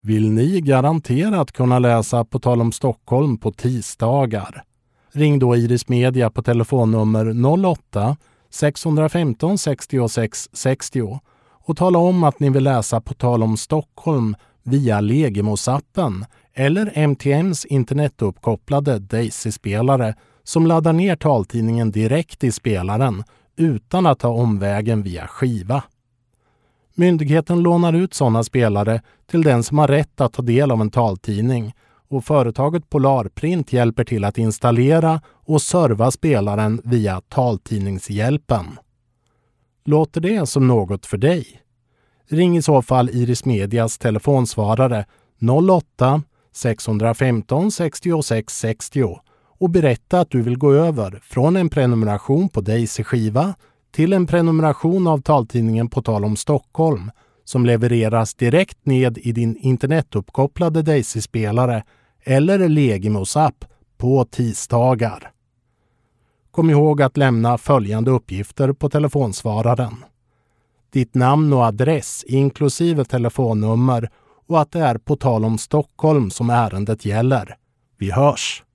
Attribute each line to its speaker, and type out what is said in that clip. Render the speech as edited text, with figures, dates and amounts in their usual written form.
Speaker 1: Vill ni garanterat kunna läsa På tal om Stockholm på tisdagar? Ring då Iris Media på telefonnummer 08-615 66 60 och tala om att ni vill läsa På tal om Stockholm via Legimos-appen eller MTMs internetuppkopplade Daisy-spelare som laddar ner taltidningen direkt i spelaren utan att ta omvägen via skiva. Myndigheten lånar ut sådana spelare till den som har rätt att ta del av en taltidning och företaget Polarprint hjälper till att installera och serva spelaren via taltidningshjälpen. Låter det som något för dig? Ring i så fall Iris Medias telefonsvarare 08-615 66 60 och berätta att du vill gå över från en prenumeration på Daisy-skiva till en prenumeration av taltidningen På tal om Stockholm som levereras direkt ned i din internetuppkopplade Daisy-spelare eller Legimos-app på tisdagar. Kom ihåg att lämna följande uppgifter på telefonsvararen. Ditt namn och adress inklusive telefonnummer och att det är På tal om Stockholm som ärendet gäller. Vi hörs!